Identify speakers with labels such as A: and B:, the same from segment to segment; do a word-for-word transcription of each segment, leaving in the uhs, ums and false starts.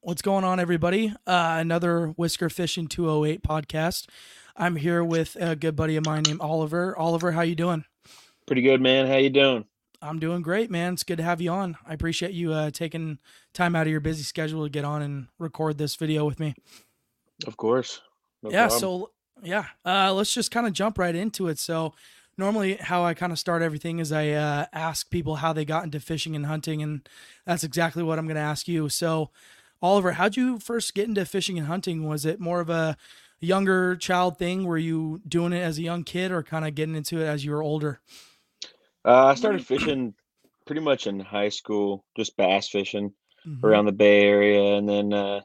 A: What's going on, everybody? Uh, another Whisker Fishing two oh eight podcast. I'm here with a good buddy of mine named Oliver. Oliver, how you doing?
B: Pretty good, man. How you doing?
A: I'm doing great, man. It's good to have you on. I appreciate you uh, taking time out of your busy schedule to get on and record this video with me.
B: Of course. No
A: Yeah,
B: problem.
A: so yeah, uh, let's just kind of jump right into it. So normally how I kind of start everything is I uh, ask people how they got into fishing and hunting, and that's exactly what I'm going to ask you. So Oliver, how'd you first get into fishing and hunting? Was it more of a younger child thing? Were you doing it as a young kid or kind of getting into it as you were older?
B: Uh, I started fishing pretty much in high school, just bass fishing
A: Mm-hmm.
B: around the Bay Area. And then, uh,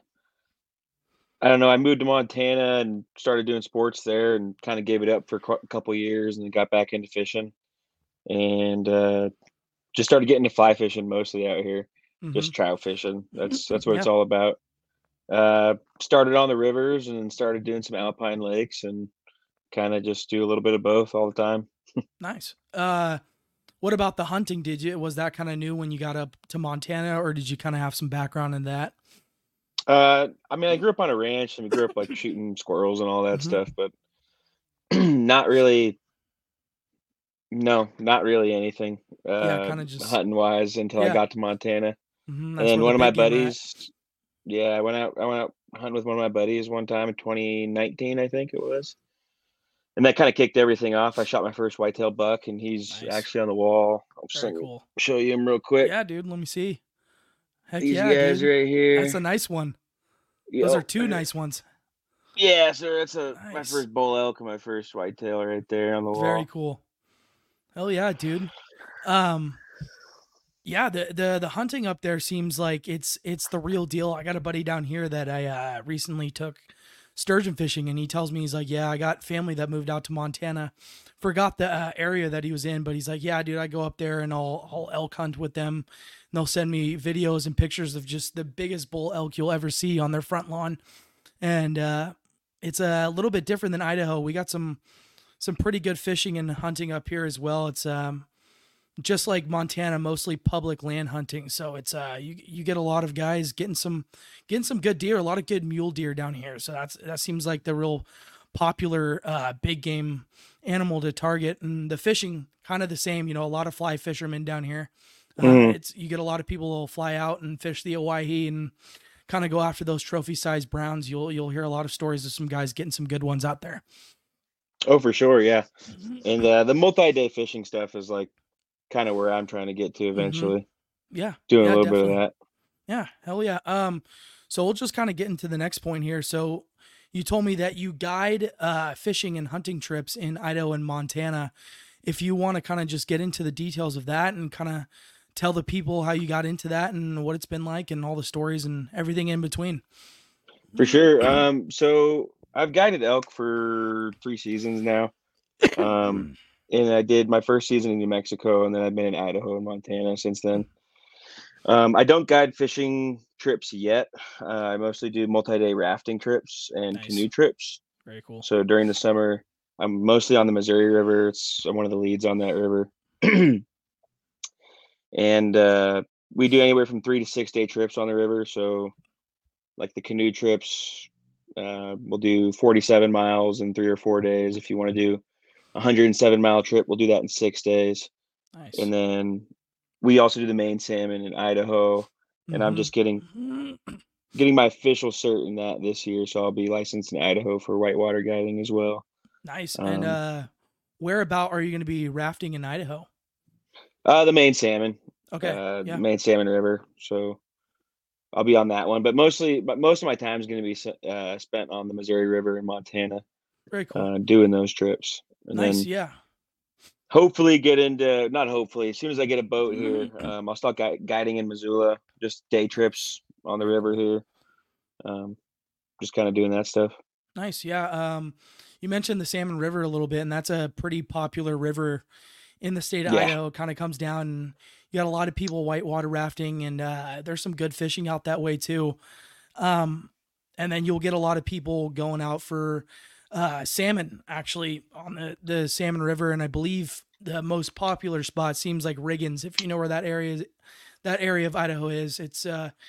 B: I don't know, I moved to Montana and started doing sports there and kind of gave it up for qu- a couple years and then got back into fishing and uh, just started getting to fly fishing mostly out here,
A: Mm-hmm.
B: just trout fishing. That's that's what
A: Yeah.
B: it's all about. Uh, started on the rivers and then started doing some alpine lakes and kind of just do a little bit of both all the time.
A: Nice. Uh, what about the hunting? Did you, was that kind of new when you got up to Montana, or did you kind of have some background in that?
B: Uh, I mean, I grew up on a ranch and we grew up like shooting squirrels and all that
A: Mm-hmm.
B: stuff, but not really, no, not really anything
A: Yeah,
B: uh
A: kind of just,
B: hunting wise until I
A: yeah.
B: got to Montana.
A: Mm-hmm.
B: And
A: That's
B: then
A: where the
B: one of my
A: big game are at.
B: buddies, yeah, I went out I went out hunting with one of my buddies one time in twenty nineteen, I think it was. And that kind of kicked everything off. I shot my first whitetail buck and he's
A: Nice.
B: actually on the wall. I'll just
A: Very
B: let me
A: cool.
B: show you him real quick.
A: Yeah, dude. Let me see. Heck
B: These
A: yeah,
B: guys
A: dude.
B: right
A: That's a
B: here.
A: nice one. Those are
B: Yep.
A: two nice ones.
B: Yeah, so that's a my
A: Nice.
B: first bull elk and my first whitetail right there on the
A: Very
B: wall.
A: cool. Hell yeah, dude. Um, yeah, the the the hunting up there seems like it's it's the real deal. I got a buddy down here that I uh, recently took sturgeon fishing, and he tells me he's like, yeah, I got family that moved out to Montana. Forgot the uh, area that he was in, but he's like, yeah, dude, I go up there and I'll I'll elk hunt with them. And they'll send me videos and pictures of just the biggest bull elk you'll ever see on their front lawn, and uh, it's a little bit different than Idaho. We got some some pretty good fishing and hunting up here as well. It's um just like Montana, mostly public land hunting. So it's uh you you get a lot of guys getting some getting some good deer, a lot of good mule deer down here. So that's that seems like the real popular uh big game animal to target. And the fishing kind of the same, you know, a lot of fly fishermen down here. Uh
B: Mhm.
A: it's you get a lot of people who'll fly out and fish the Owyhee and kind of go after those trophy sized browns. You'll you'll hear a lot of stories of some guys getting some good ones out there.
B: Oh, for sure, yeah. And uh, the multi-day fishing stuff is like kind of where I'm trying to get to
A: Mm-hmm.
B: eventually.
A: Yeah.
B: Doing a
A: Yeah,
B: little bit of
A: definitely.
B: that.
A: Yeah, hell yeah. Um, so we'll just kind of get into the next point here. So you told me that you guide uh, fishing and hunting trips in Idaho and Montana. If you want to kind of just get into the details of that and kind of tell the people how you got into that and what it's been like and all the stories and everything in between.
B: For sure. Um, so I've guided elk for three seasons now. Um, and I did my first season in New Mexico, and then I've been in Idaho and Montana since then. Um, I don't guide fishing trips yet. Uh, I mostly do multi-day rafting trips and
A: Nice.
B: canoe trips.
A: Very cool.
B: So during the summer, I'm mostly on the Missouri River. It's I'm one of the leads on that river. And uh, we do anywhere from three to six day trips on the river. So like the canoe trips, uh, we'll do forty-seven miles in three or four days. If you want to do a one hundred seven mile trip, we'll do that in six days.
A: Nice.
B: And then we also do the main salmon in Idaho. And I'm
A: Mm-hmm.
B: just getting getting my official cert in that this year, so I'll be licensed in Idaho for whitewater guiding as well.
A: Nice. And
B: Um,
A: uh, where about are you going to be rafting in Idaho?
B: uh, the main salmon,
A: Okay.
B: uh,
A: Yeah.
B: main salmon river. So I'll be on that one, but mostly, but most of my time is going to be s- uh, spent on the Missouri River in Montana,
A: Very cool.
B: uh, doing those trips, and
A: Nice.
B: then
A: Yeah.
B: hopefully get into not hopefully as soon as I get a boat here, um, I'll start gui- guiding in Missoula, just day trips on the
A: Very
B: river
A: cool.
B: here, um, just kind of doing that stuff.
A: Nice. Yeah. Um, you mentioned the Salmon River a little bit, and that's a pretty popular river in the state of
B: Yeah,
A: Idaho. Kind of comes down, and you got a lot of people whitewater rafting, and uh, there's some good fishing out that way too. Um, and then you'll get a lot of people going out for uh, salmon actually on the the Salmon River, and I believe the most popular spot seems like Riggins. If you know where that area is, that area of Idaho is, it's uh,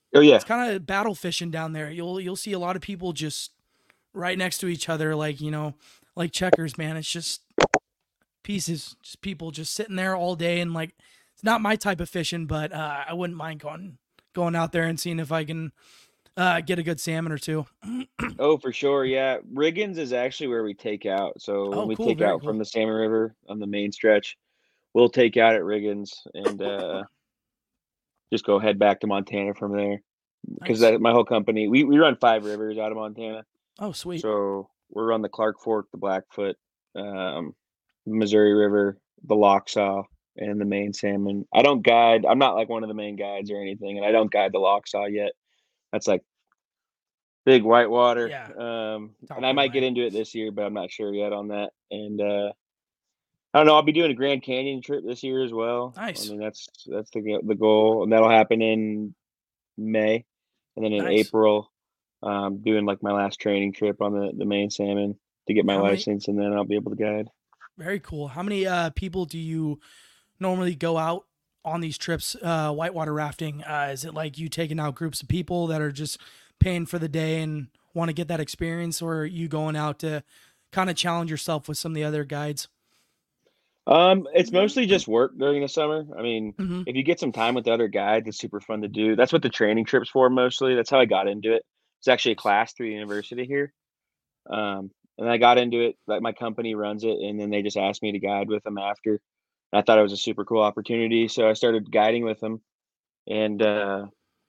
B: Oh yeah.
A: It's kind of battle fishing down there. You'll you'll see a lot of people just right next to each other, like you know, like checkers, man. It's just pieces, just people just sitting there all day, and like it's not my type of fishing, but uh, I wouldn't mind going going out there and seeing if I can uh, get a good salmon or two.
B: Oh, for sure. Yeah. Riggins is actually where we take out. So when
A: Oh,
B: we
A: cool,
B: take
A: very
B: out from
A: cool.
B: the Salmon River on the main stretch, we'll take out at Riggins and uh, just go head back to Montana from there. Because
A: Nice.
B: that my whole company, we, we run five rivers out of Montana.
A: Oh, sweet.
B: So we're on the Clark Fork, the Blackfoot, um, Missouri River, the Locksaw, and the main salmon. I don't guide. I'm not like one of the main guides or anything, and I don't guide the Locksaw yet. That's like big whitewater.
A: Yeah,
B: Um, and
A: top
B: I
A: of the
B: might get
A: line.
B: into it this year, but I'm not sure yet on that. And uh, I don't know. I'll be doing a Grand Canyon trip this year as well. I
A: Nice,
B: mean, that's that's the the goal, and that'll happen in May, and then in
A: nice.
B: April, um, doing like my last training trip on the the main salmon to get my
A: How many?
B: license, and then I'll be able to guide.
A: Very cool. How many uh, people do you normally go out on these trips, uh, whitewater rafting? Uh, is it like you taking out groups of people that are just paying for the day and want to get that experience, or are you going out to kind of challenge yourself with some of the other guides?
B: Um, it's mostly just work during the summer. I mean,
A: Mm-hmm.
B: if you get some time with the other guides, it's super fun to do. That's what the training trips for mostly. That's how I got into it. It's actually a
A: Nice.
B: class through the university here. Um, and I got into it, like my company runs it, and then they just asked me to guide with them after. I thought it was a super cool opportunity, so I started guiding with them, and uh,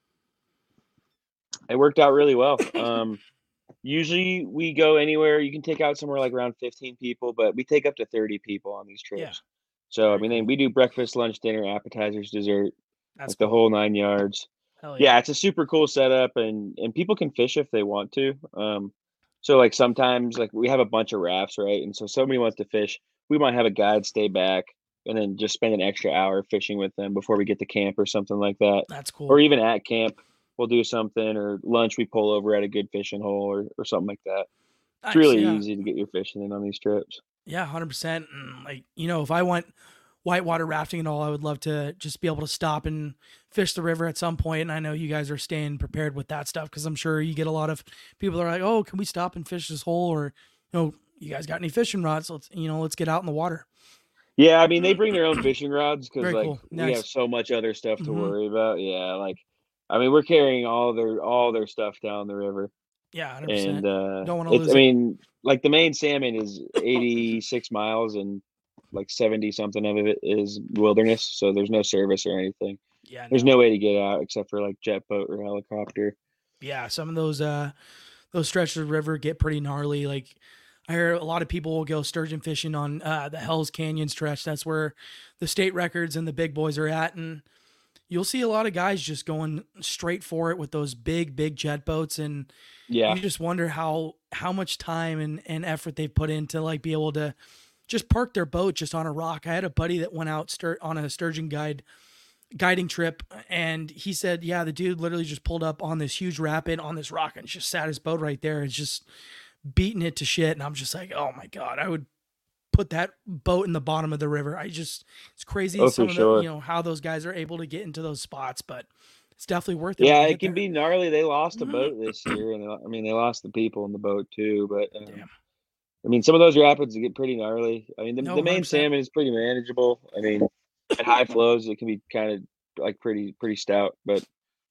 B: it worked out really well. Um, usually we go anywhere. You can take out somewhere like around fifteen people, but we take up to thirty people on these
A: Yeah,
B: trips. So I
A: very
B: mean, they,
A: cool.
B: we do breakfast, lunch, dinner, appetizers, dessert,
A: That's
B: like the
A: cool.
B: whole nine yards.
A: Hell yeah.
B: Yeah, it's a super cool setup, and and people can fish if they want to. Um, so like sometimes like we have a bunch of rafts, right? And so somebody wants to fish, we might have a guide stay back and then just spend an extra hour fishing with them before we get to camp or something like that.
A: That's
B: Or
A: cool.
B: even at camp, we'll do something, or lunch we pull over at a good fishing hole or or something like that. It's
A: Nice.
B: really
A: Yeah.
B: easy to get your fishing in on these trips.
A: Yeah, one hundred percent. And like, you know, if I went whitewater rafting and all, I would love to just be able to stop and fish the river at some point. And I know you guys are staying prepared with that stuff because I'm sure you get a lot of people that are like, "Oh, can we stop and fish this hole?" Or, you know, you guys got any fishing rods? Let's, you know, let's get out in the water.
B: Yeah, I mean, they bring their own fishing rods because
A: Very
B: like
A: cool.
B: we have
A: Nice.
B: so much other stuff to
A: Mm-hmm.
B: worry about. Yeah, like I mean, we're carrying all their all their stuff down the river.
A: Yeah, one hundred
B: And
A: percent.
B: uh
A: Don't want to
B: it's I
A: lose it.
B: mean, like the main salmon is eighty-six miles and like seventy something of it is wilderness, so there's no service or anything.
A: Yeah,
B: There's
A: no.
B: no way to get out except for like jet boat or helicopter.
A: Yeah, some of those uh those stretches of river get pretty gnarly. Like I hear a lot of people will go sturgeon fishing on uh, the Hell's Canyon stretch. That's where the state records and the big boys are at, and you'll see a lot of guys just going straight for it with those big, big jet boats, and
B: Yeah.
A: you just wonder how how much time and, and effort they've put in to like be able to just park their boat just on a rock. I had a buddy that went out stur- on a sturgeon guide guiding trip, and he said, yeah, the dude literally just pulled up on this huge rapid on this rock and just sat his boat right there. It's just beating it to shit. And I'm just like, oh my God, I would put that boat in the bottom of the river. I just, it's crazy
B: Oh, for
A: some of the, you
B: sure.
A: know, how those guys are able to get into those spots, but it's definitely worth it when
B: Yeah,
A: you
B: it
A: get
B: can
A: there.
B: be gnarly. They lost a boat this year, and I mean, they lost the people in the boat too. But um,
A: Damn.
B: I mean, some of those rapids get pretty gnarly. I mean, the,
A: No,
B: the main
A: one hundred percent.
B: salmon is pretty manageable. I mean, at high flows, it can be kind of like pretty pretty stout, but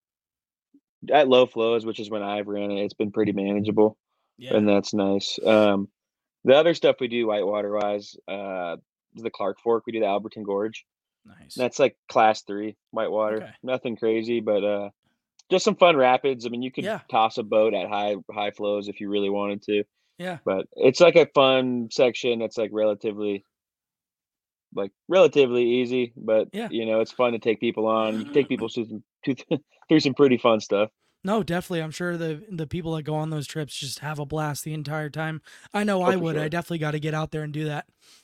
B: at low flows, which is when I've ran it, it's been pretty manageable,
A: Yeah.
B: and that's nice. Um, the other stuff we do whitewater wise, uh, is the Clark Fork. We do the Alberton Gorge.
A: Nice.
B: That's like class three whitewater.
A: Okay.
B: Nothing crazy, but uh, just some fun rapids. I mean, you could
A: Yeah.
B: toss a boat at high high flows if you really wanted to,
A: Yeah.
B: but it's like a fun section that's like relatively like relatively easy, but
A: Yeah.
B: you know, it's fun to take people on. You can take people through some through some pretty fun stuff.
A: No, definitely. I'm sure the the people that go on those trips just have a blast the entire time. I know
B: Oh,
A: I
B: for
A: would. I
B: sure.
A: definitely got to get out there and do that.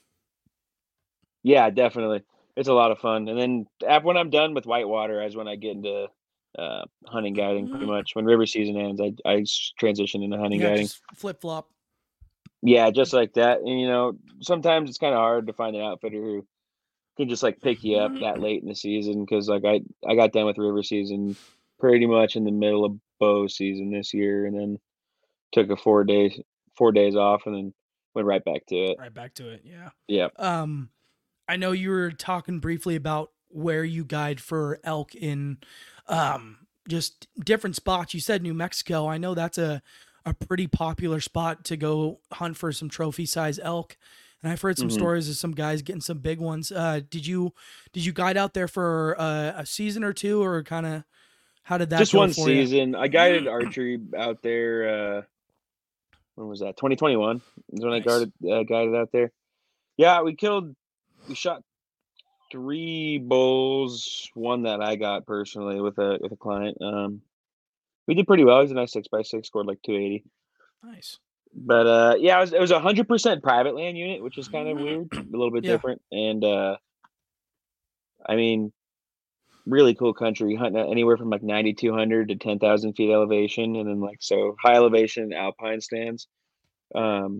B: Yeah, definitely. It's a lot of fun. And then af when I'm done with whitewater is when I get into, uh, hunting guiding pretty much. When river season ends, I I s transition into hunting
A: Yeah,
B: guiding.
A: just flip flop.
B: Yeah, just like that. And, you know, sometimes it's kinda hard to find an outfitter who can just, like, pick you up that late in the season because like, I I got done with river season pretty much in the middle of bow season this year, and then took a four days four days off, and then went right back to it.
A: Right back to it. Yeah.
B: Yep.
A: Um, I know you were talking briefly about where you guide for elk in um, just different spots. You said New Mexico. I know that's a, a pretty popular spot to go hunt for some trophy size elk. And I've heard some
B: hmm
A: stories of some guys getting some big ones. Uh, did you did you guide out there for uh, a season or two, or kind of how did that
B: Just
A: go
B: one
A: for you?
B: season. I guided archery out there. Uh, when was that? twenty twenty-one is when I
A: Nice.
B: guarded uh, guided out there. Yeah, we killed. We shot three bulls. One that I got personally with a with a client. Um, we did pretty well. It was a nice six by six. Scored like two eighty.
A: Nice.
B: But uh, yeah, it was it was a hundred percent private land unit, which is kind of weird, a little bit
A: Yeah.
B: different. And uh, I mean, really cool country, hunting at anywhere from like ninety-two hundred to ten thousand feet elevation, and then like so high elevation alpine stands. Um,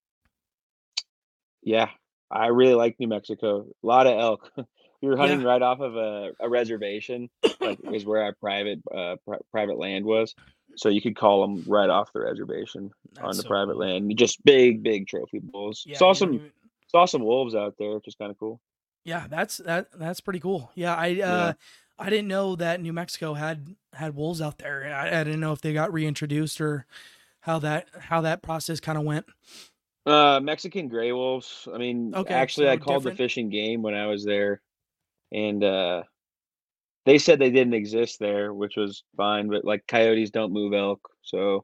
B: yeah, I really like New Mexico. A lot of elk. We were
A: Yeah.
B: hunting right off of a, a reservation, like is where our private uh, pri- private land was. So you could call them right off the reservation on
A: That's
B: the
A: so
B: private
A: cool.
B: land. Just big, big trophy bulls.
A: Yeah,
B: Saw
A: you don't
B: some
A: even.
B: saw some wolves out there, which is kind of cool.
A: Yeah, that's that that's pretty cool. Yeah, I
B: Yeah.
A: uh I didn't know that New Mexico had had wolves out there. I, I didn't know if they got reintroduced or how that how that process kind of went.
B: Uh, Mexican gray wolves. I mean,
A: Okay,
B: actually, I
A: so
B: called the
A: different.
B: fishing game when I was there, and uh, they said they didn't exist there, which was fine. But like coyotes don't move elk, so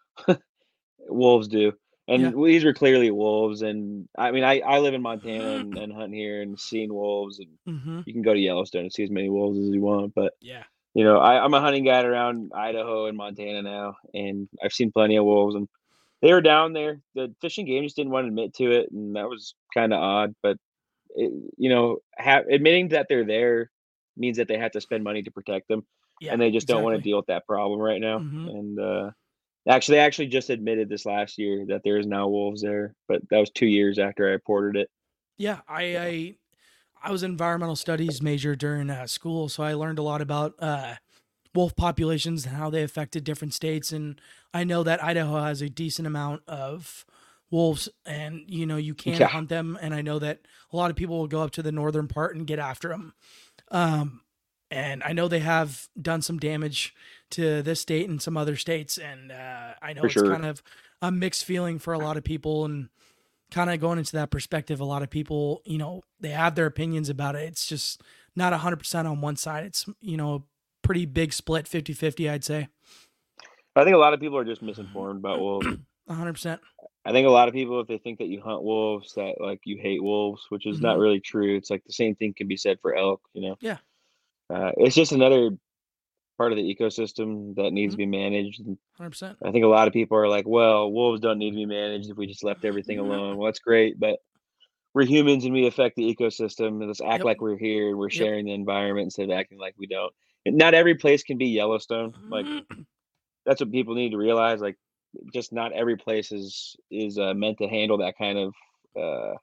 B: wolves do.
A: Yeah.
B: And these were clearly wolves. And I mean, I, I live in Montana and, and hunt here and seen wolves. And
A: Mm-hmm.
B: you can go to Yellowstone and see as many wolves as you want. But
A: Yeah.
B: you know, I, I'm a hunting guide around Idaho and Montana now, and I've seen plenty of wolves. And they were down there. The fishing game just didn't want to admit to it, and that was kind of odd. But it, you know, ha- admitting that they're there means that they have to spend money to protect them,
A: Yeah,
B: and they just don't want to
A: exactly.
B: deal with that problem right now.
A: Mm-hmm.
B: And uh, actually, they actually just admitted this last year that there is now wolves there, but that was two years after I reported it.
A: Yeah, I
B: So
A: I I was an environmental studies major during uh, school, so I learned a lot about uh wolf populations and how they affected different states. And I know that Idaho has a decent amount of wolves, and you know you can
B: yeah,
A: hunt them. And I know that a lot of people will go up to the northern part and get after them. Um, and I know they have done some damage to this state and some other states. And uh, I know
B: for
A: it's
B: sure.
A: kind of a mixed feeling for a lot of people. And kind of going into that perspective, a lot of people, you know, they have their opinions about it. It's just not one hundred percent on one side. It's, you know, a pretty big split, fifty-fifty, I'd say.
B: I think a lot of people are just misinformed about wolves.
A: one hundred percent.
B: I think a lot of people, if they think that you hunt wolves, that like you hate wolves, which is not
A: Mm-hmm.
B: really true. It's like the same thing can be said for elk. You know,
A: Yeah.
B: uh, it's just another part of the ecosystem that needs
A: Mm-hmm.
B: to be managed. And
A: one hundred percent.
B: I think a lot of people are like, "Well, wolves don't need to be managed if we just left everything alone." Well, that's great, but we're humans and we affect the ecosystem. And let's act
A: Yep.
B: like we're here and we're
A: Yep.
B: sharing the environment instead of acting like we don't. And not every place can be Yellowstone. Like that's what people need to realize. Like, just not every place is is uh, meant to handle that kind of uh,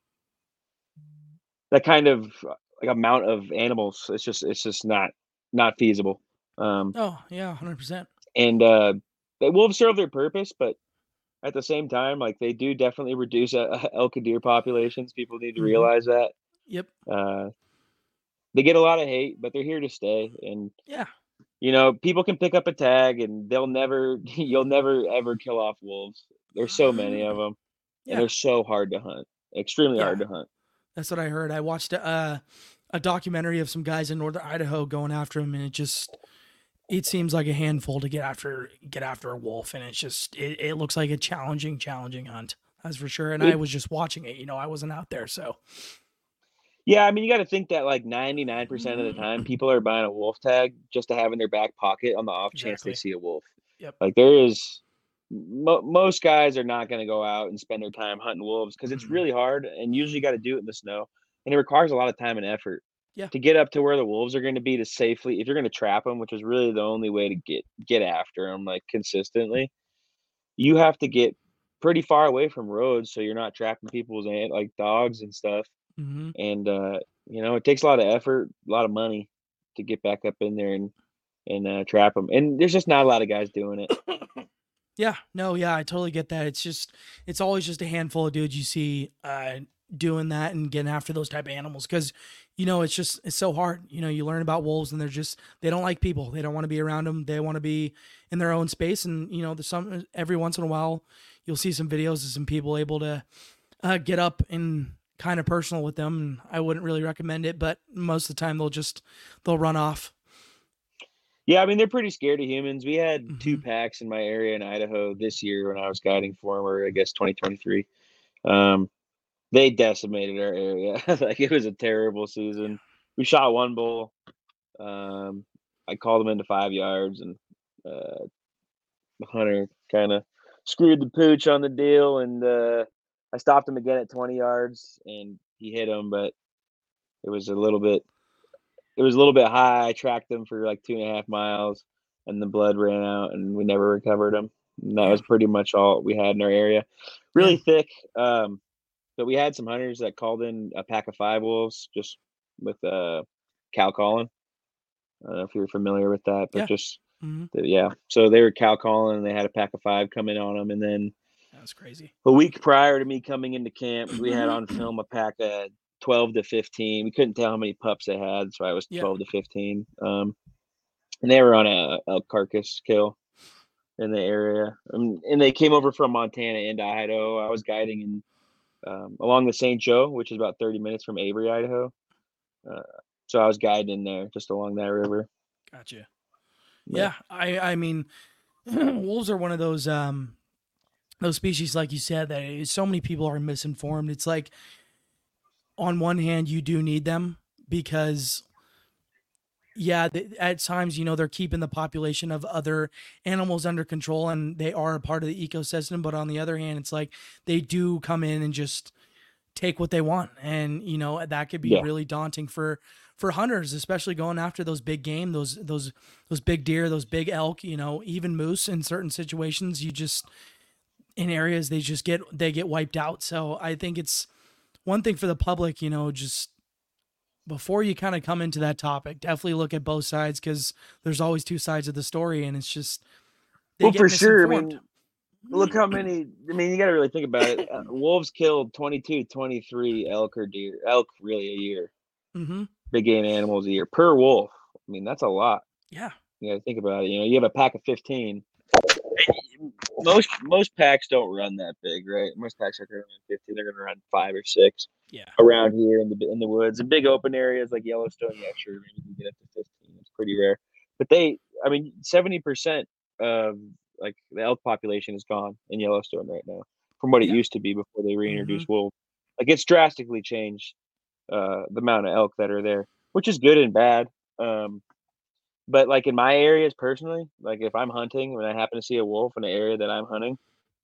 B: that kind of uh, like amount of animals. It's just it's just not not feasible. Um,
A: Oh, yeah, one hundred percent.
B: and uh, they will serve their purpose, but at the same time, like they do definitely reduce uh, elk and deer populations. People need to
A: Mm-hmm.
B: realize that.
A: Yep.
B: Uh, they get a lot of hate, but they're here to stay. And
A: Yeah.
B: you know, people can pick up a tag, and they'll never, you'll never ever kill off wolves. There's so many of them, and
A: Yeah.
B: they're so hard to hunt. Extremely
A: Yeah.
B: hard to hunt.
A: That's what I heard. I watched a, uh, a documentary of some guys in northern Idaho going after him, and it just it seems like a handful to get after get after a wolf, and it's just it, it looks like a challenging, challenging hunt. That's for sure. And I
B: It,
A: was just watching it. You know, I wasn't out there, so
B: yeah, I mean, you got to think that like ninety-nine percent of the time, people are buying a wolf tag just to have in their back pocket on the off chance they
A: exactly.
B: see a wolf.
A: Yep.
B: Like there is, mo- most guys are not going to go out and spend their time hunting wolves because it's
A: Mm-mm.
B: really hard, and usually you got to do it in the snow, and it requires a lot of time and effort
A: Yeah.
B: to get up to where the wolves are going to be to safely. If you're going to trap them, which is really the only way to get get after them like consistently, you have to get pretty far away from roads so you're not trapping people's ant like dogs and stuff.
A: Mm-hmm.
B: And uh, you know, it takes a lot of effort, a lot of money to get back up in there and and uh, trap them. And there's just not a lot of guys doing it.
A: Yeah, no, yeah, I totally get that. It's just, it's always just a handful of dudes you see uh, doing that and getting after those type of animals because, you know, it's just, it's so hard. You know, you learn about wolves and they're just, they don't like people. They don't want to be around them. They want to be in their own space. And, you know, there's some, every once in a while, you'll see some videos of some people able to uh, get up and kind of personal with them. And I wouldn't really recommend it, but most of the time they'll just, they'll run off.
B: Yeah, I mean, they're pretty scared of humans. We had two
A: Mm-hmm.
B: packs in my area in Idaho this year when I was guiding for them, or I guess twenty twenty-three. Um, they decimated our area. Like it was a terrible season. We shot one bull. Um, I called him into five yards, and uh, the hunter kind of screwed the pooch on the deal. And uh, I stopped him again at twenty yards, and he hit him, but it was a little bit. It was a little bit high. I tracked him for like two and a half miles, and the blood ran out, and we never recovered him. And that
A: Yeah,
B: was pretty much all we had in our area.
A: yeah.
B: Really thick. Um, but we had some hunters that called in a pack of five wolves just with uh, cow calling. I don't know if you're familiar with that, but
A: Yeah.
B: just
A: Mm-hmm.
B: yeah. So they were cow calling, and they had a pack of five coming on them, and then
A: That was crazy.
B: a week prior to me coming into camp, we had on film a pack of twelve to fifteen. We couldn't tell how many pups they had, so I was
A: Yeah.
B: twelve to fifteen. Um, and they were on a, a carcass kill in the area. Um, and they came over from Montana into Idaho. I was guiding in um, along the Saint Joe, which is about thirty minutes from Avery, Idaho. Uh, so I was guiding in there just along that river.
A: Gotcha.
B: But
A: Yeah, I I mean, wolves are one of those um those species, like you said, that is- so many people are misinformed. It's like on one hand, you do need them because yeah, th- at times you know they're keeping the population of other animals under control and they are a part of the ecosystem. But on the other hand, it's like they do come in and just take what they want, and you know that could be
B: yeah,
A: really daunting for for hunters, especially going after those big game, those those those big deer, those big elk, you know, even moose. In certain situations, you just in areas they just get they get wiped out. So I think it's one thing for the public, you know, just before you kind of come into that topic, definitely look at both sides because there's always two sides of the story, and it's just they
B: well,
A: get
B: for sure. I
A: misinformed.
B: mean, look how many. I mean, you got to really think about it. Uh, wolves killed twenty-two, twenty-three elk or deer, elk really a year.
A: Mm-hmm.
B: Big game animals a year per wolf. I mean, that's a lot.
A: Yeah,
B: You got to think about it. You know, you have a pack of fifteen. Most most packs don't run that big, right? Most packs are going to run fifteen. They're going to run five or six
A: yeah,
B: around here in the in the woods. In big open areas like Yellowstone, yeah, sure, maybe you can get up to fifteen. It's pretty rare. But they, I mean, seventy percent of like the elk population is gone in Yellowstone right now from what it
A: yeah.
B: used to be before they
A: Mm-hmm.
B: reintroduced wolves. Like it's drastically changed uh, the amount of elk that are there, which is good and bad. Um, but like in my areas personally, like if I'm hunting when I happen to see a wolf in an area that I'm hunting,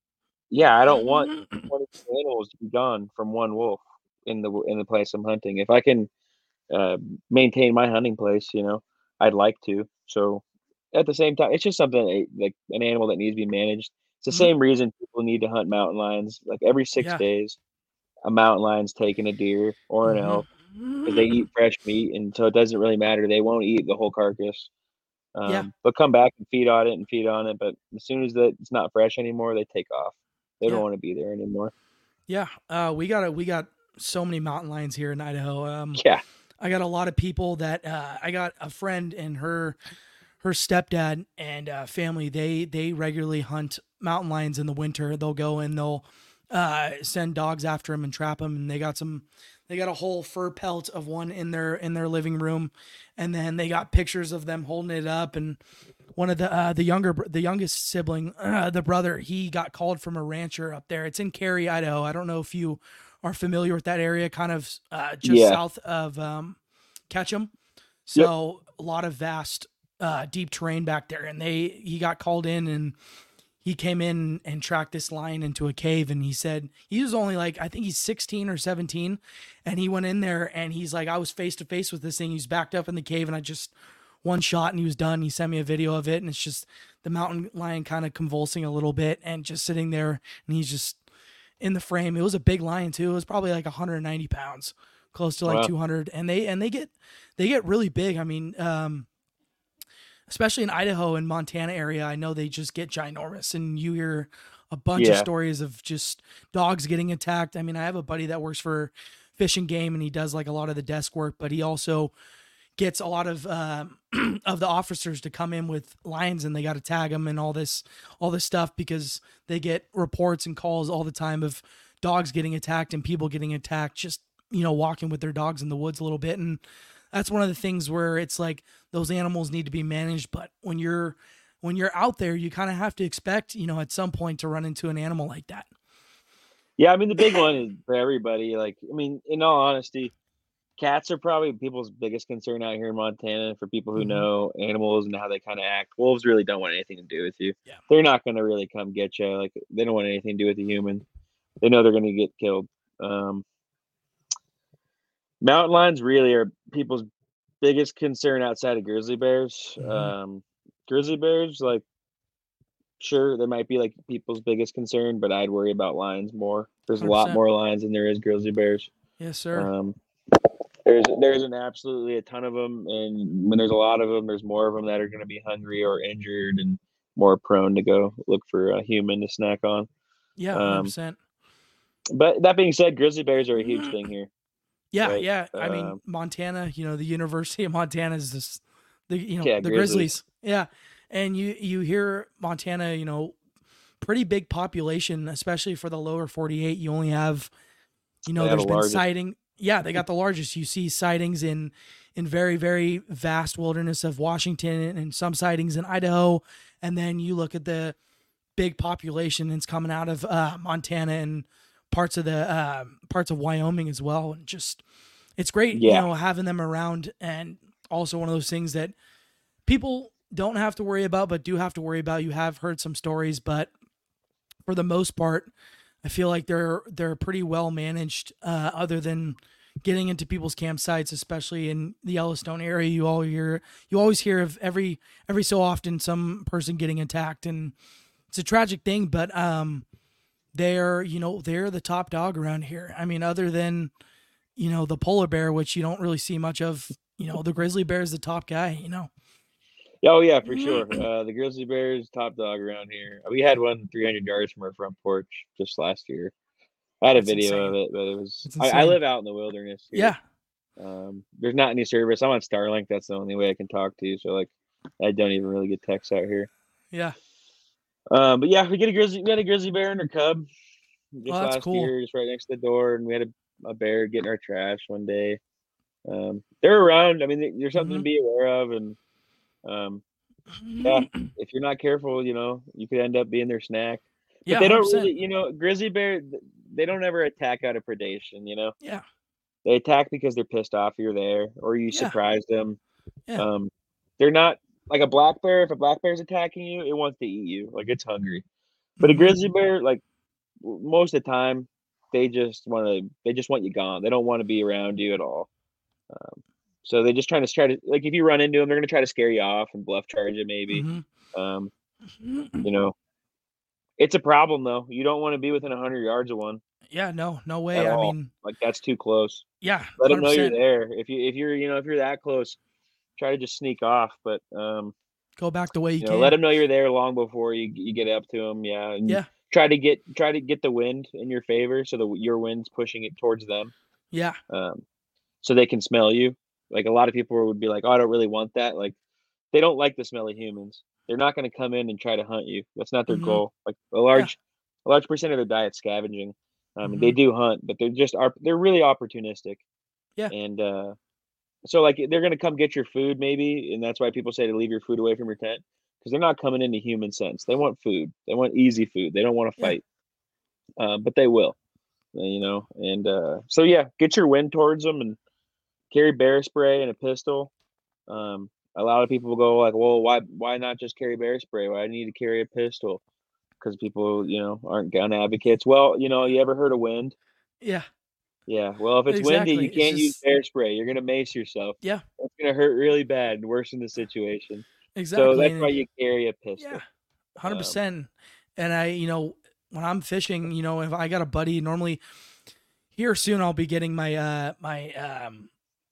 B: yeah, I don't want twenty animals to be gone from one wolf in the in the place I'm hunting. If I can uh, maintain my hunting place, you know, I'd like to. So at the same time, it's just something that, like an animal that needs to be managed. It's the
A: Mm-hmm.
B: same reason people need to hunt mountain lions. Like every six
A: Yeah.
B: days, a mountain lion's taking a deer or an elk because they
A: Mm-hmm.
B: eat fresh meat, and so it doesn't really matter. They won't eat the whole carcass.
A: Yeah.
B: Um, but come back and feed on it and feed on it. But as soon as that it's not fresh anymore, they take off. They don't
A: Yeah.
B: want to be there anymore.
A: Yeah. Uh, we got a, we got so many mountain lions here in Idaho. Um,
B: Yeah,
A: I got a lot of people that uh, I got a friend and her her stepdad and uh, family. They they regularly hunt mountain lions in the winter. They'll go and they'll uh, send dogs after them and trap them. And they got some. They got a whole fur pelt of one in their in their living room, and then they got pictures of them holding it up. And one of the uh, the younger the youngest sibling, uh, the brother, he got called from a rancher up there. It's in Cary, Idaho. I don't know if you are familiar with that area, kind of uh, just
B: yeah,
A: south of um, Ketchum.
B: yep.
A: So a lot of vast, uh, deep terrain back there. And they he got called in and he came in and tracked this lion into a cave. And he said he was only like I think he's sixteen or seventeen, and he went in there and he's like I was face to face with this thing. He's backed up in the cave and I just one shot and he was done. He sent me a video of it and it's just the mountain lion kind of convulsing a little bit and just sitting there and he's just in the frame. It was a big lion too. It was probably like one hundred ninety pounds, close to like
B: Wow.
A: two hundred. And they and they get they get really big. I mean, um, especially in Idaho and Montana area, I know they just get ginormous, and you hear a bunch of
B: Yeah.
A: stories of just dogs getting attacked. I mean, I have a buddy that works for Fish and Game, and he does like a lot of the desk work, but he also gets a lot of um, of the officers to come in with lions, and they got to tag them and all this all this stuff because they get reports and calls all the time of dogs getting attacked and people getting attacked just, you know, walking with their dogs in the woods a little bit. And that's one of the things where it's like those animals need to be managed, but when you're when you're out there, you kind of have to expect, you know, at some point to run into an animal like that.
B: Yeah, I mean the big one is for everybody. Like, I mean, in all honesty, cats are probably people's biggest concern out here in Montana for people who
A: Hmm.
B: know animals and how they kind of act. Wolves really don't want anything to do with you.
A: Yeah,
B: They're not going to really come get you. Like, they don't want anything to do with a human. They know they're going to get killed. Um, mountain lions really are people's biggest concern outside of grizzly bears.
A: hmm,
B: Um, grizzly bears, like, sure, they might be like people's biggest concern, but I'd worry about lions more. There's a lot
A: one hundred percent.
B: more lions than there is grizzly bears.
A: Yes, sir.
B: Um, there's there's an absolutely a ton of them, and when there's a lot of them, there's more of them that are going to be hungry or injured and more prone to go look for a human to snack on.
A: Yeah,
B: Um,
A: one hundred percent.
B: but that being said, grizzly bears are a huge thing here,
A: Yeah,
B: right?
A: yeah. I mean,
B: Um,
A: Montana, you know, the University of Montana is this, the, you know,
B: yeah,
A: the
B: grizzlies.
A: Grizzlies. Yeah. And you, you hear Montana, you know, pretty big population, especially for the lower forty-eight. You only have, you know,
B: They have the
A: there's been
B: largest.
A: sighting. Yeah, they got the largest. You see sightings in, in very, very vast wilderness of Washington and some sightings in Idaho. And then you look at the big population that's coming out of uh, Montana and parts of the uh, parts of Wyoming as well. And just, it's great, you
B: Yeah,
A: know, having them around. And also one of those things that people don't have to worry about, but do have to worry about. You have heard some stories, but for the most part, I feel like they're they're pretty well managed. Uh, other than getting into people's campsites, especially in the Yellowstone area, you all hear you always hear of every every so often some person getting attacked, and it's a tragic thing. But um, they're you know they're the top dog around here. I mean, other than you know the polar bear, which you don't really see much of. You know, the grizzly bear is the top guy. You know.
B: oh yeah, for sure. Uh, the grizzly bears top dog around here. We had one three hundred yards from our front porch just last year. I had a
A: That's
B: video of
A: insane.
B: it, but it was.
A: It's
B: I, I
A: insane.
B: live out in the wilderness here.
A: Yeah.
B: Um, there's not any service. I'm on Starlink. That's the only way I can talk to you. So like, I don't even really get texts out here.
A: Yeah.
B: Um, but yeah, we get a grizzly. We had a grizzly bear and her cub
A: Oh,
B: just
A: that's
B: last
A: cool.
B: year, just right next to the door, and we had a, a bear getting our trash one day. Um, they're around. I mean, there's something to
A: Hmm.
B: be aware of, and um, yeah, if you're not careful, you know, you could end up being their snack. But
A: Yeah,
B: they don't
A: one hundred percent.
B: really, you know, grizzly bear. They don't ever attack out of predation. You know,
A: Yeah.
B: they attack because they're pissed off you're there, or you
A: Yeah.
B: surprised them.
A: Yeah.
B: Um, they're not like a black bear. If a black bear's attacking you, it wants to eat you. Like, it's hungry. But a
A: Hmm.
B: grizzly bear, like, w- most of the time, they just want to. They just want you gone. They don't want to be around you at all. Um, so they just trying to try to like if you run into them, they're gonna try to scare you off and bluff charge you maybe.
A: Hmm.
B: Um, you know, it's a problem though. You don't want to be within a hundred yards of one
A: Yeah, no, no
B: at
A: way. I
B: all.
A: mean,
B: Like, that's too close.
A: yeah,
B: Let them know you're
A: one hundred percent.
B: there. If you if you're you know if you're that close, try to just sneak off. But um,
A: Go back the way you
B: you know, let
A: came.
B: them know you're there long before you you get up to them. Yeah, and
A: Yeah.
B: try to get try to get the wind in your favor so that your wind's pushing it towards them.
A: Yeah.
B: Um, so they can smell you. Like, a lot of people would be like, "Oh, I don't really want that." Like, they don't like the smell of humans. They're not going to come in and try to hunt you. That's not their
A: Hmm.
B: goal. Like, a
A: Yeah.
B: large, a large percent of their diet's scavenging. I mean, they
A: Hmm.
B: do hunt, but they're just are they're really opportunistic.
A: Yeah.
B: And uh, so, like, they're going to come get your food maybe, and that's why people say to leave your food away from your tent because they're not coming into human sense. They want food. They want easy food. They don't want to
A: Yeah.
B: fight, uh, but they will. uh, You know, and uh, so yeah, get your wind towards them and carry bear spray and a pistol. Um, a lot of people go like, "Well, why why not just carry bear spray? Why do I need to carry a pistol?" Because people, you know, aren't gun advocates. Well, you know, you ever heard of wind?
A: Yeah.
B: Yeah. Well, if it's windy,
A: Exactly.
B: you
A: It's
B: can't use
A: just,
B: bear spray. You're gonna mace yourself.
A: yeah,
B: That's gonna hurt really bad and worsen the situation. So
A: exactly.
B: that's why
A: And
B: you carry a
A: yeah,
B: pistol. Um,
A: one hundred percent. And I, you know, when I'm fishing, you know, if I got a buddy, normally here soon I'll be getting my, uh, my, um,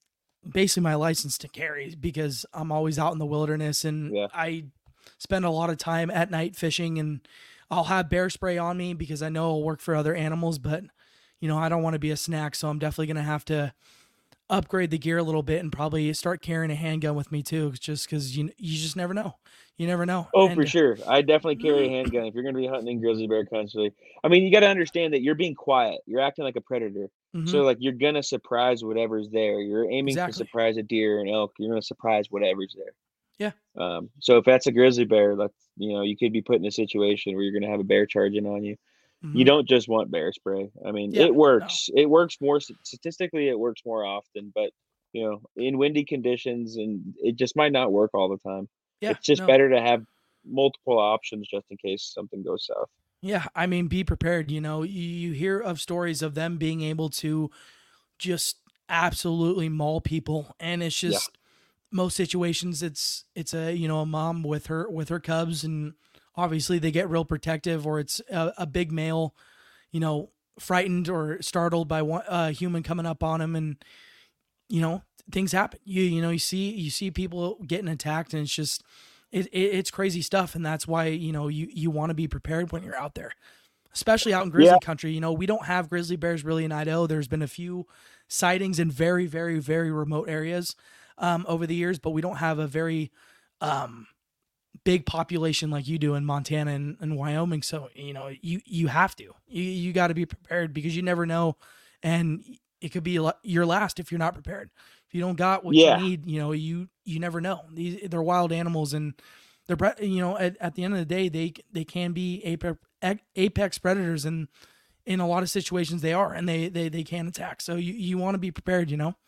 A: basically my license to carry because I'm always out in the wilderness and
B: Yeah.
A: I spend a lot of time at night fishing, and I'll have bear spray on me because I know it'll work for other animals, but you know, I don't want to be a snack, so I'm definitely going to have to upgrade the gear a little bit and probably start carrying a handgun with me too, just cuz you you just never know. You never know.
B: Oh, for
A: And
B: sure. I definitely carry a handgun if you're going to be hunting in grizzly bear country. I mean, you got to understand that you're being quiet. You're acting like a predator.
A: mhm,
B: So, like, you're going to surprise whatever's there. You're aiming to
A: exactly.
B: surprise a deer, an elk. You're going to surprise whatever's there.
A: Yeah.
B: Um, so if that's a grizzly bear, that's, you know, you could be put in a situation where you're going to have a bear charging on you. You
A: Mhm.
B: don't just want bear spray. I mean,
A: Yeah.
B: it
A: No.
B: works. It works more statistically. It works more often, but you know, in windy conditions, and it just might not work all the time.
A: Yeah.
B: It's just
A: No.
B: better to have multiple options just in case something goes south.
A: Yeah, I mean, be prepared. You know, you, you hear of stories of them being able to just absolutely maul people, and it's
B: Yeah.
A: just most situations it's it's a you know a mom with her with her cubs, and obviously they get real protective, or it's a, a big male, you know, frightened or startled by one a human coming up on him, and you know things happen. You you know you see you see people getting attacked, and it's just it, it it's crazy stuff, and that's why you know you you want to be prepared when you're out there, especially out in
B: Yeah.
A: grizzly country. You know, we don't have grizzly bears really in Idaho. There's been a few sightings in very, very, very remote areas um, over the years, but we don't have a very um, big population like you do in Montana and, and Wyoming. So, you know, you, you have to, you, you got to be prepared because you never know. And it could be your last if you're not prepared. If you don't got what you
B: Yeah.
A: need, you know, you, you never know. These, they're wild animals, and they're, you know, at, at the end of the day, they, they can be apex, apex predators, and in a lot of situations they are, and they, they, they can attack. So you, you want to be prepared, you know?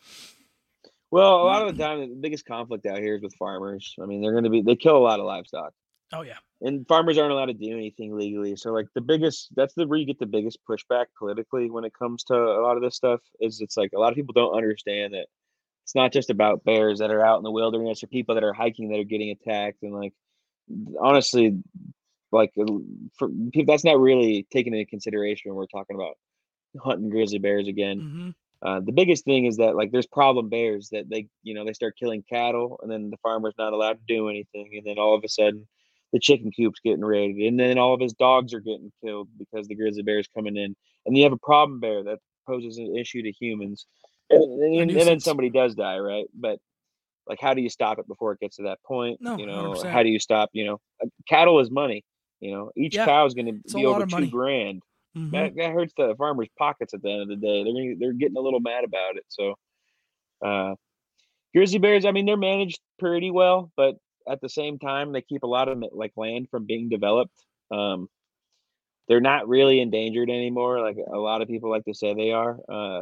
B: Well, a lot of the time, the biggest conflict out here is with farmers. I mean, they're going to be, they kill a lot of livestock,
A: Oh yeah.
B: and farmers aren't allowed to do anything legally. So, like, the biggest, that's the where you get the biggest pushback politically when it comes to a lot of this stuff is it's like a lot of people don't understand that it's not just about bears that are out in the wilderness or people that are hiking that are getting attacked. And like, honestly, like for people, that's not really taken into consideration when we're talking about hunting grizzly bears again.
A: Mm-hmm.
B: Uh, the biggest thing is that like there's problem bears that they you know they start killing cattle, and then the farmer's not allowed to do anything, and then all of a sudden the chicken coop's getting raided, and then all of his dogs are getting killed because the grizzly bear's coming in, and you have a problem bear that poses an issue to humans, and,
A: A
B: and, and then
A: nuisance.
B: somebody does die, right? But like, how do you stop it before it gets to that point?
A: No,
B: You know, how
A: one hundred percent.
B: do you stop? You know, uh, cattle is money. You know, each
A: Yeah,
B: cow is going to
A: it's a
B: be
A: lot
B: over
A: of
B: two
A: money.
B: grand.
A: Mm-hmm.
B: That that hurts the farmers' pockets at the end of the day. They're gonna, they're getting a little mad about it. So, uh, grizzly bears, I mean, they're managed pretty well, but at the same time, they keep a lot of like land from being developed. Um, they're not really endangered anymore, like a lot of people like to say they are. Uh,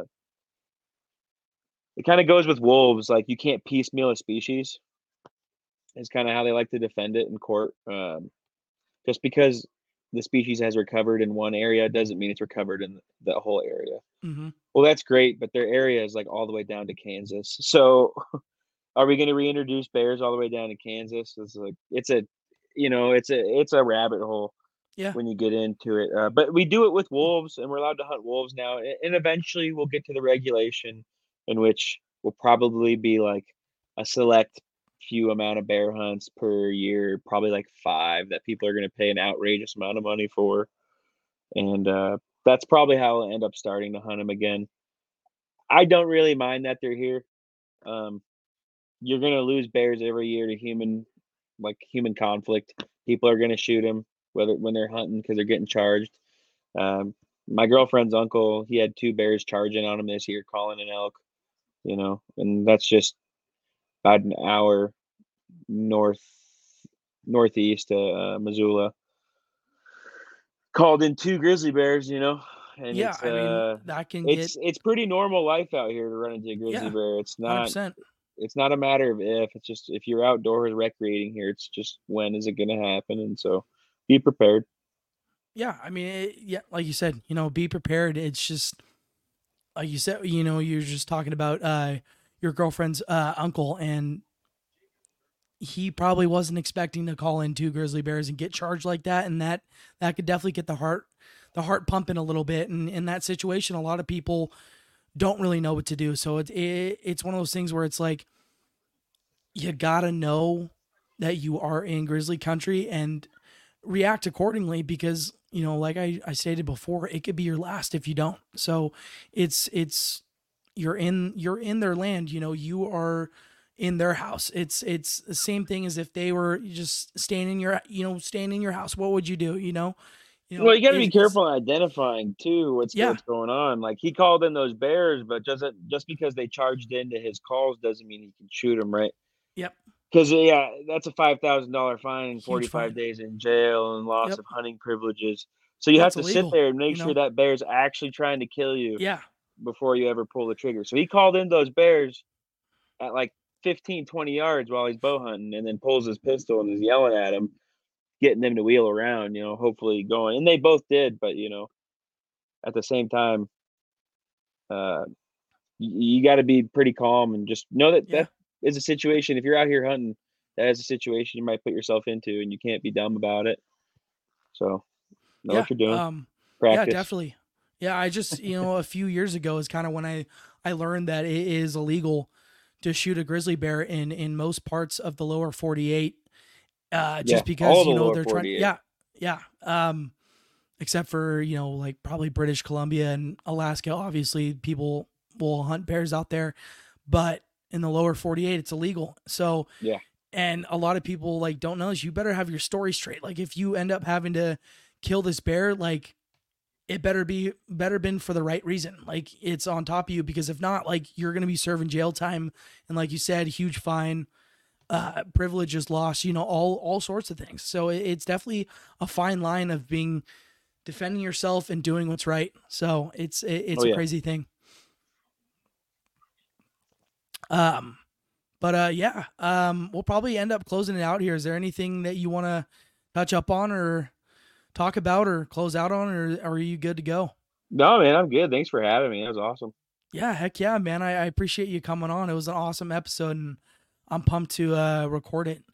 B: it kind of goes with wolves, like you can't piecemeal a species. Is kind of how they like to defend it in court. Um, just because the species has recovered in one area doesn't mean it's recovered in the whole area.
A: Mm-hmm.
B: Well, that's great, but their area is like all the way down to Kansas. So, are we going to reintroduce bears all the way down to Kansas? It's like it's a, you know, it's a it's a rabbit hole
A: Yeah.
B: when you get into it. Uh, but we do it with wolves, and we're allowed to hunt wolves now. And eventually, we'll get to the regulation in which will probably be like a select few amount of bear hunts per year, probably like five that people are going to pay an outrageous amount of money for, and uh, that's probably how I'll end up starting to hunt them again. I don't really mind that they're here. Um, you're gonna lose bears every year to human, like human conflict. People are gonna shoot them whether when they're hunting because they're getting charged. Um, my girlfriend's uncle, he had two bears charging on him this year, calling an elk. You know, and that's just about an hour north northeast of uh, Missoula. Called in two grizzly bears, you know, and
A: Yeah.
B: it's
A: I mean,
B: uh,
A: that can get,
B: it's it's pretty normal life out here to run into a grizzly
A: yeah,
B: bear. It's not
A: one hundred percent.
B: it's not a matter of if, it's just if you're outdoors recreating here, it's just when is it going to happen? And so be prepared.
A: Yeah. I mean, it, yeah, like you said, you know, be prepared. It's just, like you said, you know, you're just talking about uh, your girlfriend's uh, uncle, and he probably wasn't expecting to call in two grizzly bears and get charged like that, and that that could definitely get the heart the heart pumping a little bit. And in that situation, a lot of people don't really know what to do. So it, it it's one of those things where it's like you gotta know that you are in grizzly country and react accordingly, because you know, like I, I stated before, it could be your last if you don't. So it's it's you're in you're in their land, you know, you are in their house. It's it's the same thing as if they were just staying in your, you know, staying in your house. What would you do? You know, you
B: Well,
A: know,
B: you got to be
A: it, it's
B: careful in identifying too what's
A: yeah,
B: what's going on. Like he called in those bears, but doesn't just because they charged into his calls doesn't mean he can shoot them, right?
A: yep,
B: Because yeah, that's a five thousand dollar fine and
A: huge
B: forty five
A: fine.
B: days in jail and loss
A: Yep,
B: of hunting privileges. So you
A: yeah,
B: have
A: it's
B: to sit
A: illegal.
B: there and make
A: You
B: sure
A: know,
B: that bear's actually trying to kill you
A: yeah,
B: before you ever pull the trigger. So he called in those bears at like fifteen, twenty yards while he's bow hunting, and then pulls his pistol and is yelling at him, getting them to wheel around, you know, hopefully going. And they both did, but you know, at the same time, uh, you, you got to be pretty calm and just know that
A: yeah,
B: that is a situation. If you're out here hunting, that is a situation you might put yourself into, and you can't be dumb about it. So know
A: yeah.
B: what you're doing.
A: Um, yeah,
B: Practice.
A: definitely. Yeah, I just, you know, a few years ago is kind of when I I learned that it is illegal to shoot a grizzly bear in in most parts of the lower forty-eight, uh
B: Yeah,
A: just
B: all
A: because,
B: the
A: you know,
B: lower
A: they're trying,
B: forty-eight.
A: yeah, yeah, um except for, you know, like probably British Columbia and Alaska. Obviously people will hunt bears out there, but in the lower forty-eight it's illegal. So,
B: Yeah.
A: and a lot of people like don't know this, you better have your story straight. Like if you end up having to kill this bear, like it better be better been for the right reason. Like it's on top of you, because if not, like you're going to be serving jail time, and like you said, huge fine, uh privileges lost, you know, all all sorts of things. So it, it's definitely a fine line of being defending yourself and doing what's right. So it's it, it's
B: Oh
A: a
B: yeah.
A: crazy thing. Um but uh yeah, um we'll probably end up closing it out here. Is there anything that you want to touch up on or talk about or close out on, or, or are you good to go?
B: No, man, I'm good. Thanks for having me. That was awesome.
A: Yeah, heck yeah, man. I, I appreciate you coming on. It was an awesome episode, and I'm pumped to uh, record it.